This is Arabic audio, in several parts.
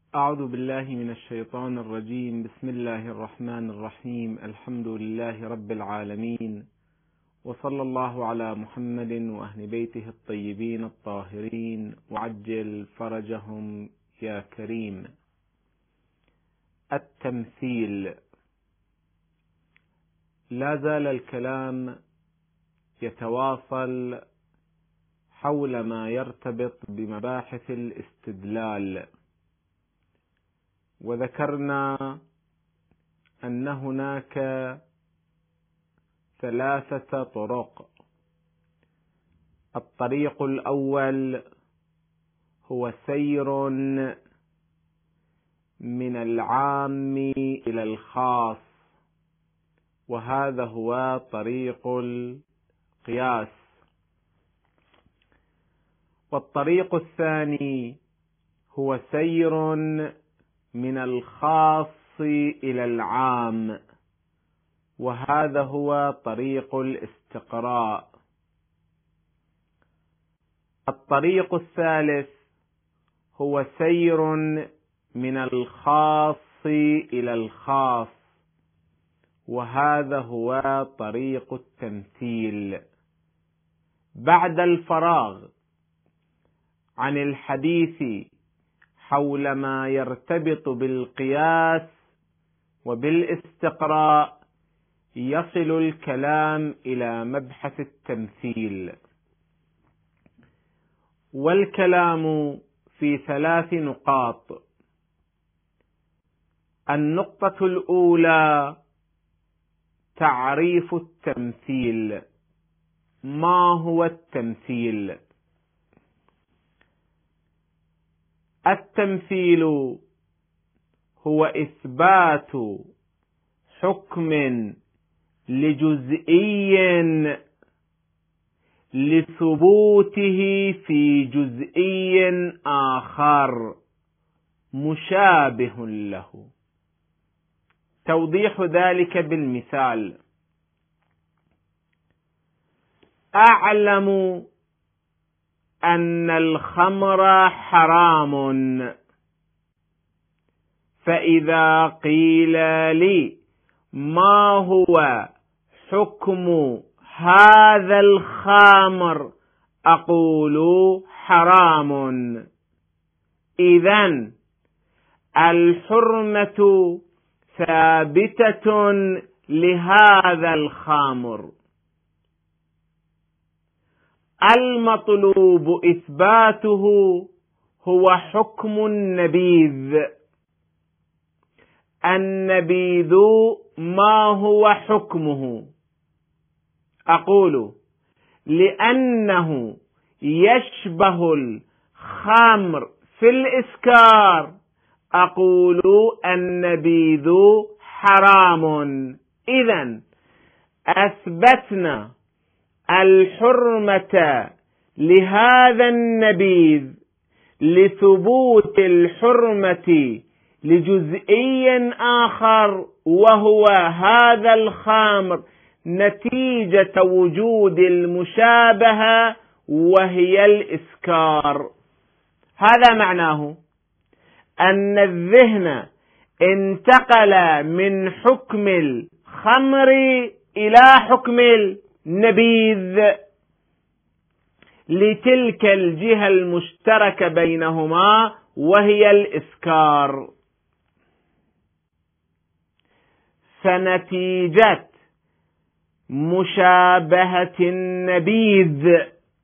أعوذ بالله من الشيطان الرجيم. بسم الله الرحمن الرحيم. الحمد لله رب العالمين، وصلى الله على محمد وأهل بيته الطيبين الطاهرين، وعجل فرجهم يا كريم. التمثيل. لا زال الكلام يتواصل حول ما يرتبط بمباحث الاستدلال، وذكرنا أن هناك 3 طرق. الطريق الأول هو سير من العام إلى الخاص، وهذا هو طريق القياس. والطريق الثاني هو سير من الخاص إلى العام، وهذا هو طريق الاستقراء. الطريق الثالث هو سير من الخاص إلى الخاص، وهذا هو طريق التمثيل. بعد الفراغ عن الحديث حول ما يرتبط بالقياس وبالاستقراء، يصل الكلام إلى مبحث التمثيل، والكلام في 3 نقاط. النقطة الأولى تعريف التمثيل. ما هو التمثيل؟ التمثيل هو إثبات حكم لجزئي لثبوته في جزئي آخر مشابه له. توضيح ذلك بالمثال: أعلم أن الخمر حرام، فإذا قيل لي ما هو حكم هذا الخمر أقول حرام. إذن الحرمة ثابتة لهذا الخمر. المطلوب إثباته هو حكم النبيذ. النبيذ ما هو حكمه؟ أقول لأنه يشبه الخمر في الإسكار أقول النبيذ حرام. إذن أثبتنا الحرمة لهذا النبيذ لثبوت الحرمة لجزئي آخر، وهو هذا الخمر، نتيجة وجود المشابهة وهي الإسكار. هذا معناه أن الذهن انتقل من حكم الخمر إلى حكم النبيذ لتلك الجهة المشتركة بينهما وهي الإسكار. فنتيجة مشابهة النبيذ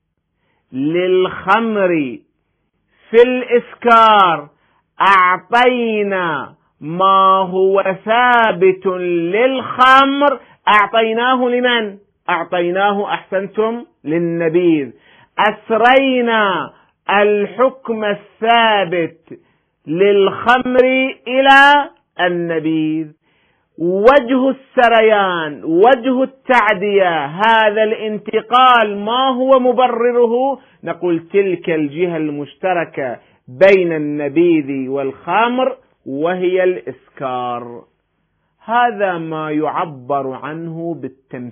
للخمر في الإسكار أعطينا ما هو ثابت للخمر، أعطيناه لمن؟ أعطيناه، أحسنتم، للنبيذ. أسرينا الحكم الثابت للخمر إلى النبيذ. وجه السريان، وجه التعدية، هذا الانتقال ما هو مبرره؟ نقول تلك الجهة المشتركة بين النبيذ والخمر وهي الإسكار. هذا ما يعبر عنه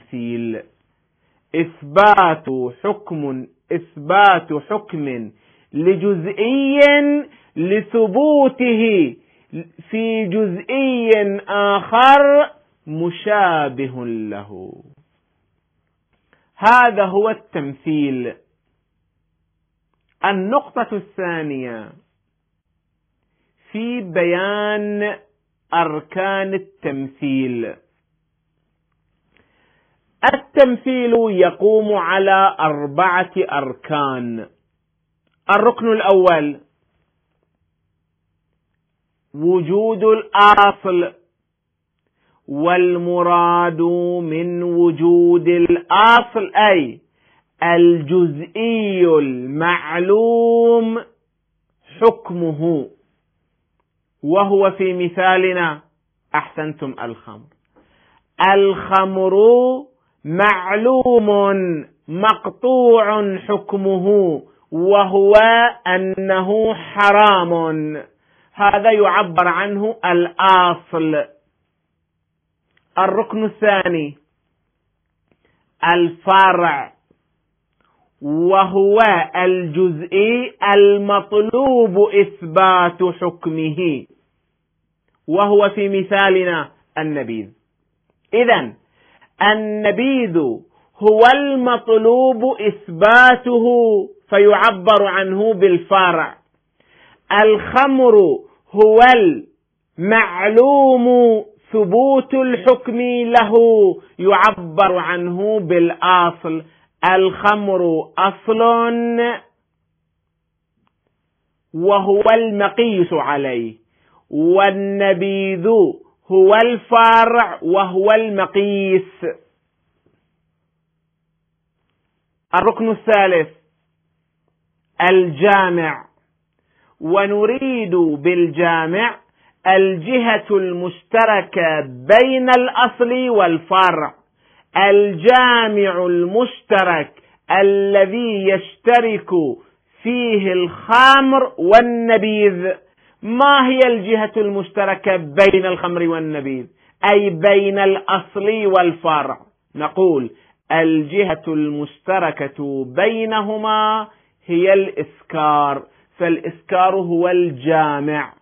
بالتمثيل. إثبات حكم لجزئي لثبوته في جزئي آخر مشابه له. هذا هو التمثيل. النقطة الثانية في بيان أركان التمثيل. التمثيل يقوم على 4 أركان. الركن الأول وجود الأصل، والمراد من وجود الأصل أي الجزئي المعلوم حكمه، وهو في مثالنا أحسنتم الخمر معلوم مقطوع حكمه، وهو أنه حرام. هذا يعبر عنه الأصل. الركن الثاني الفرع، وهو الجزئي المطلوب إثبات حكمه، وهو في مثالنا النبيذ. إذن النبيذ هو المطلوب إثباته فيعبر عنه بالفرع. الخمر هو المعلوم ثبوت الحكم له، يعبر عنه بالأصل. الخمر أصل وهو المقيس عليه، والنبيذ هو الفرع وهو المقيس. الركن الثالث الجامع، ونريد بالجامع الجهة المشتركة بين الأصل والفرع، الجامع المشترك الذي يشترك فيه الخمر والنبيذ. ما هي الجهة المشتركة بين الخمر والنبيذ؟ أي بين الأصل والفرع. نقول الجهة المشتركة بينهما هي الإسكار، فالإسكار هو الجامع.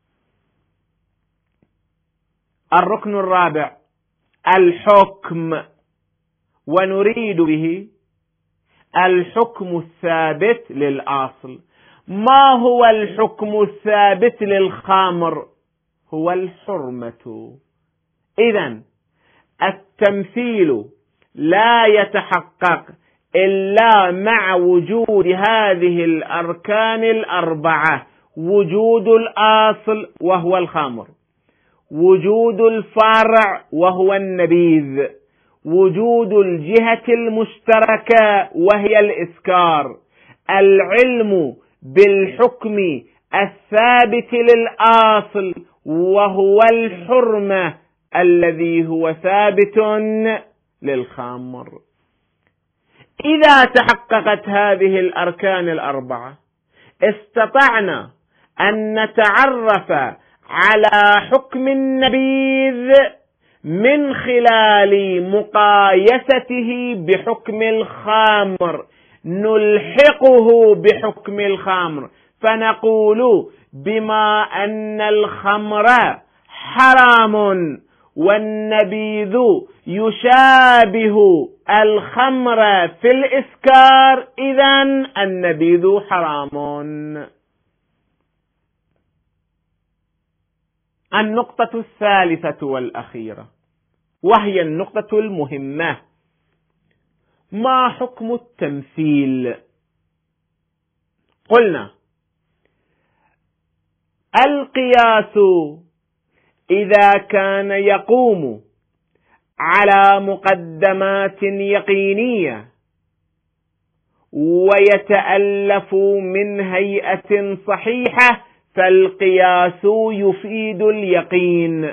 الركن الرابع الحكم، ونريد به الحكم الثابت للأصل. ما هو الحكم الثابت للخمر؟ هو الحرمة. إذن التمثيل لا يتحقق إلا مع وجود هذه الأركان 4: وجود الأصل وهو الخمر، وجود الفرع وهو النبيذ، وجود الجهة المشتركة وهي الإسكار، العلم بالحكم الثابت للأصل وهو الحرمة الذي هو ثابت للخمر. إذا تحققت هذه الأركان 4 استطعنا أن نتعرف على حكم النبيذ من خلال مقايسته بحكم الخمر، نلحقه بحكم الخمر، فنقول بما أن الخمر حرام والنبيذ يشابه الخمر في الإسكار، إذن النبيذ حرام. النقطة الثالثة والأخيرة، وهي النقطة المهمة: ما حكم التمثيل؟ قلنا القياس إذا كان يقوم على مقدمات يقينية ويتألف من هيئة صحيحة فالقياس يفيد اليقين.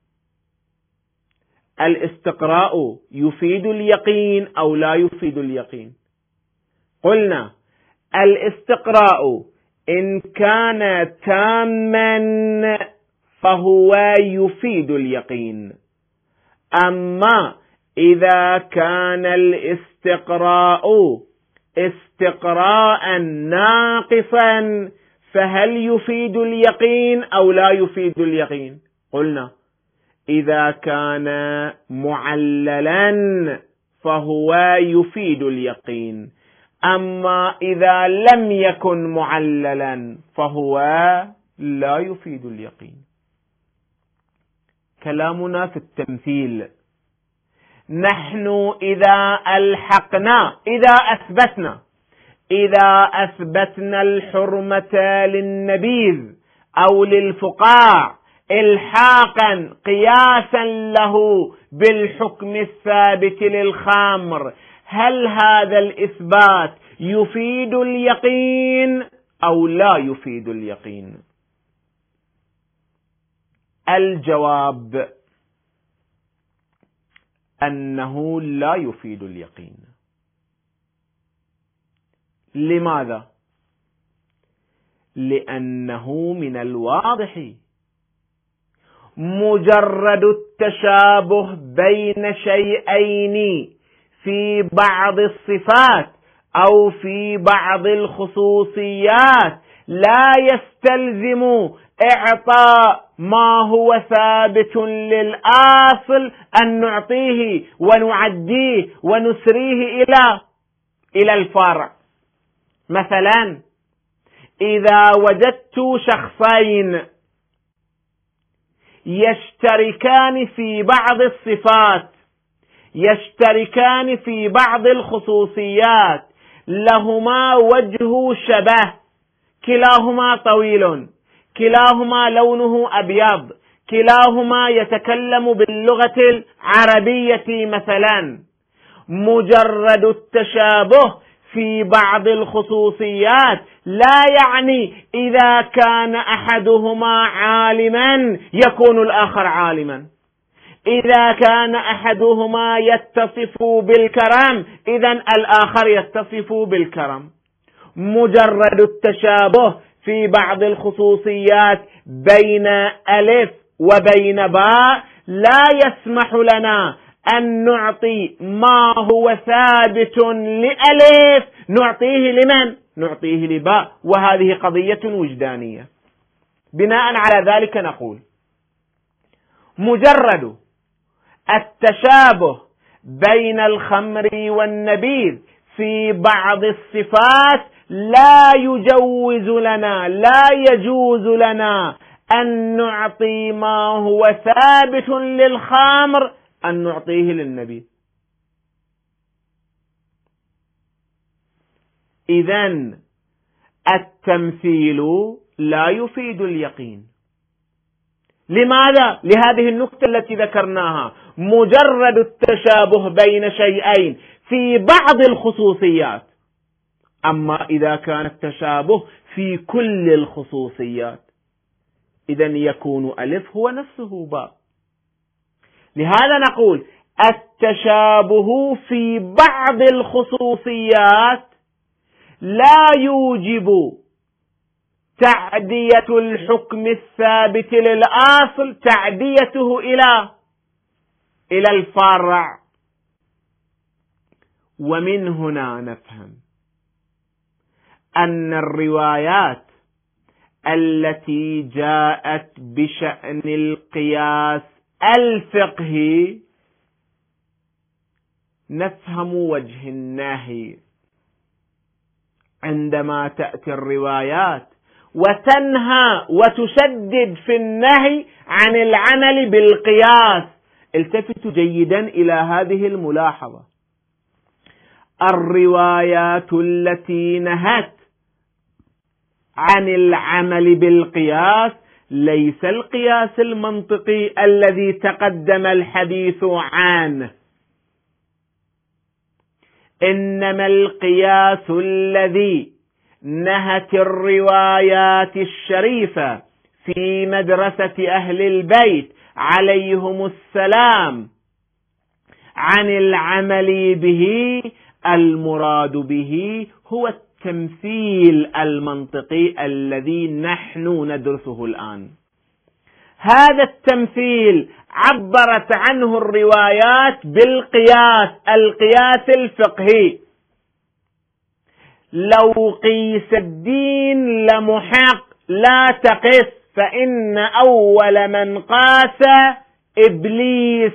الاستقراء يفيد اليقين أو لا يفيد اليقين؟ قلنا الاستقراء إن كان تاما فهو يفيد اليقين، أما إذا كان الاستقراء استقراء ناقصا، فهل يفيد اليقين أو لا يفيد اليقين؟ قلنا إذا كان معللا فهو يفيد اليقين، أما إذا لم يكن معللا فهو لا يفيد اليقين. كلامنا في التمثيل، نحن إذا أثبتنا الحرمة للنبيذ أو للفقاع إلحاقا قياسا له بالحكم الثابت للخمر، هل هذا الإثبات يفيد اليقين أو لا يفيد اليقين؟ الجواب أنه لا يفيد اليقين. لماذا؟ لأنه من الواضح مجرد التشابه بين شيئين في بعض الصفات أو في بعض الخصوصيات لا يستلزم إعطاء ما هو ثابت للأصل أن نعطيه ونعديه ونسريه إلى الفرع. مثلا إذا وجدت شخصين يشتركان في بعض الصفات، يشتركان في بعض الخصوصيات، لهما وجه شبه، كلاهما طويل، كلاهما لونه أبيض، كلاهما يتكلم باللغة العربية مثلا، مجرد التشابه في بعض الخصوصيات لا يعني إذا كان أحدهما عالما يكون الآخر عالما، إذا كان أحدهما يتصف بالكرم إذن الآخر يتصف بالكرم. مجرد التشابه في بعض الخصوصيات بين ألف وبين باء لا يسمح لنا أن نعطي ما هو ثابت لألف نعطيه لمن؟ نعطيه لباء، وهذه قضية وجدانية. بناء على ذلك نقول مجرد التشابه بين الخمر والنبيذ في بعض الصفات لا يجوز لنا أن نعطي ما هو ثابت للخمر أن نعطيه للنبيذ. إذن التمثيل لا يفيد اليقين. لماذا؟ لهذه النقطة التي ذكرناها، مجرد التشابه بين شيئين في بعض الخصوصيات، أما إذا كان التشابه في كل الخصوصيات إذن يكون ألف هو نفسه باء. لهذا نقول التشابه في بعض الخصوصيات لا يوجب تعدية الحكم الثابت للأصل، تعديته إلى الفرع. ومن هنا نفهم أن الروايات التي جاءت بشأن القياس الفقهي نفهم وجه النهي. عندما تأتي الروايات وتنهى وتشدد في النهي عن العمل بالقياس، التفتوا جيدا إلى هذه الملاحظة: الروايات التي نهت عن العمل بالقياس ليس القياس المنطقي الذي تقدم الحديث عنه، إنما القياس الذي نهت الروايات الشريفة في مدرسة أهل البيت عليهم السلام عن العمل به، المراد به هو التمثيل المنطقي الذي نحن ندرسه الآن. هذا التمثيل عبرت عنه الروايات بالقياس، القياس الفقهي. لو قيس الدين لمحق لا تقس، فإن أول من قاس إبليس.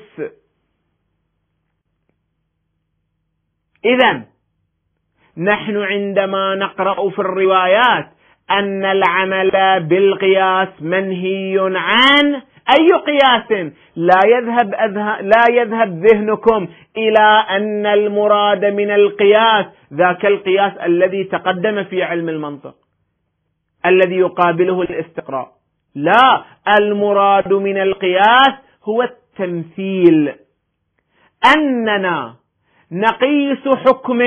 إذن نحن عندما نقرأ في الروايات أن العمل بالقياس منهي عن أي قياس، لا يذهب ذهنكم إلى أن المراد من القياس ذاك القياس الذي تقدم في علم المنطق الذي يقابله الاستقراء. لا، المراد من القياس هو التمثيل، أننا نقيس حكم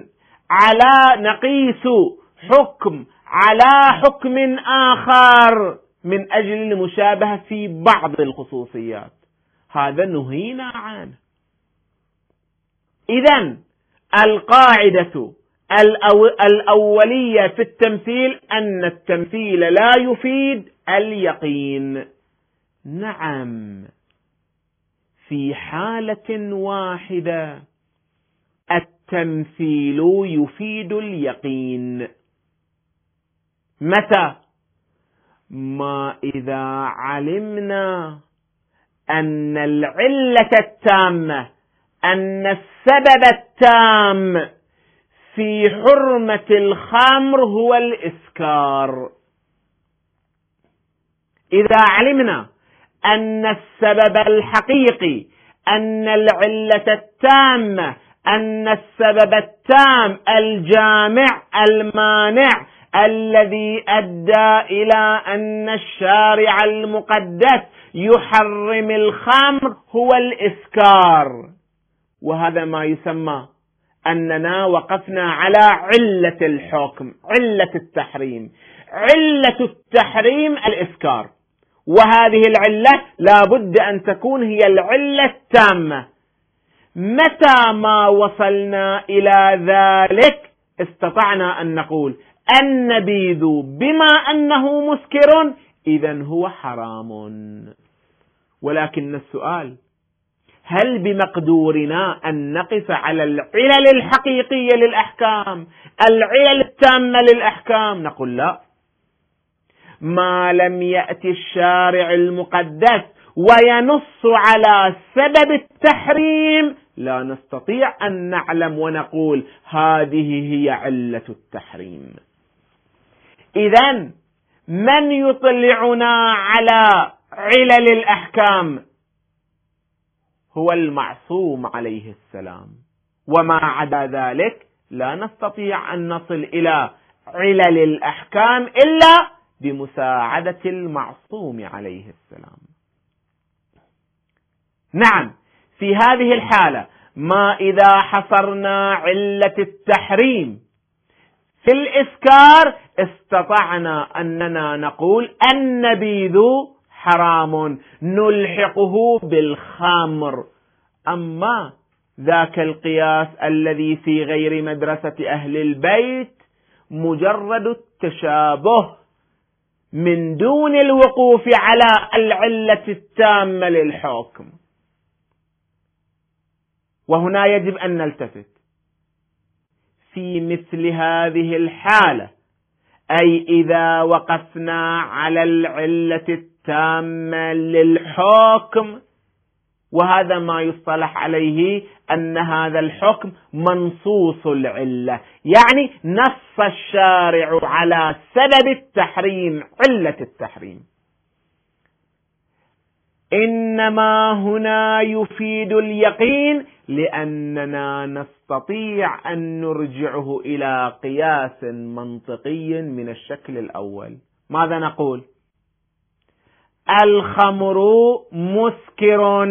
على حكم آخر من أجل المشابهة في بعض الخصوصيات، هذا نهينا عنه. إذن القاعدة الأولية في التمثيل أن التمثيل لا يفيد اليقين. نعم، في حالة واحدة التمثيل يفيد اليقين. متى؟ ما إذا علمنا أن العلة التامة، أن السبب التام في حرمة الخمر هو الإسكار. إذا علمنا أن السبب الحقيقي، أن العلة التامة، أن السبب التام الجامع المانع الذي أدى إلى أن الشارع المقدس يحرم الخمر هو الإسكار، وهذا ما يسمى أننا وقفنا على علة الحكم، علة التحريم. علة التحريم الإسكار، وهذه العلة لا بد أن تكون هي العلة التامة. متى ما وصلنا إلى ذلك استطعنا أن نقول النبيذ بما أنه مسكر إذن هو حرام. ولكن السؤال، هل بمقدورنا أن نقف على العلل الحقيقية للأحكام، العلل التامة للأحكام؟ نقول لا، ما لم يأتي الشارع المقدس وينص على سبب التحريم لا نستطيع أن نعلم ونقول هذه هي علة التحريم. إذن من يطلعنا على علل الأحكام؟ هو المعصوم عليه السلام، وما عدا ذلك لا نستطيع أن نصل إلى علل الأحكام إلا بمساعدة المعصوم عليه السلام. نعم، في هذه الحالة ما إذا حصرنا علة التحريم في الإسكار استطعنا أننا نقول النبيذ حرام نلحقه بالخمر. أما ذاك القياس الذي في غير مدرسة أهل البيت مجرد التشابه من دون الوقوف على العلة التامة للحكم. وهنا يجب أن نلتفت في مثل هذه الحالة، أي إذا وقفنا على العلة التامة للحكم، وهذا ما يصطلح عليه أن هذا الحكم منصوص العلة، يعني نص الشارع على سبب التحريم، علة التحريم، إنما هنا يفيد اليقين لأننا نستطيع أن نرجعه إلى قياس منطقي من الشكل الأول. ماذا نقول؟ الخمر مسكر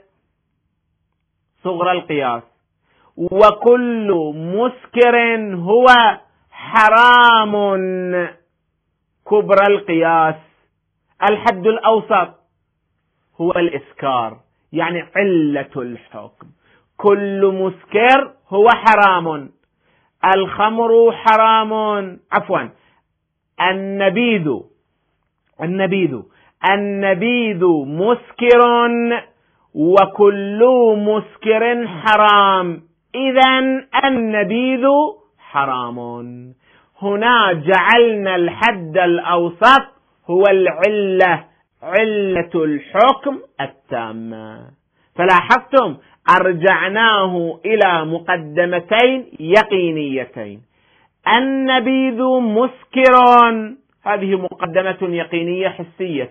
صغر القياس، وكل مسكر هو حرام كبر القياس. الحد الأوسط هو الإسكار، يعني علة الحكم. كل مسكر هو حرام، الخمر حرام، النبيذ مسكر وكل مسكر حرام. إذن النبيذ حرام. هنا جعلنا الحد الأوسط هو العلة، علة الحكم التامة. فلاحظتم أرجعناه إلى مقدمتين يقينيتين: النبيذ مسكر، هذه مقدمة يقينية حسية،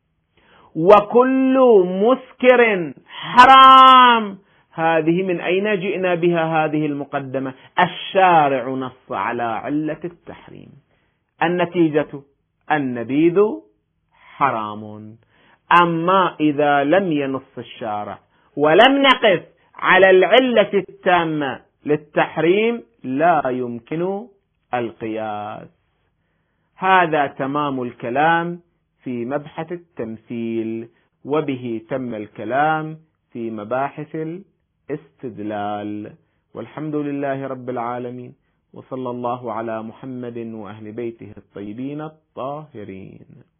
وكل مسكر حرام، هذه من أين جئنا بها هذه المقدمة؟ الشارع نص على علة التحريم. النتيجة النبيذ حرام. أما إذا لم ينص الشارع ولم نقف على العلة التامة للتحريم لا يمكن القياس. هذا تمام الكلام في مبحث التمثيل، وبه تم الكلام في مباحث الاستدلال. والحمد لله رب العالمين، وصلى الله على محمد وأهل بيته الطيبين الطاهرين.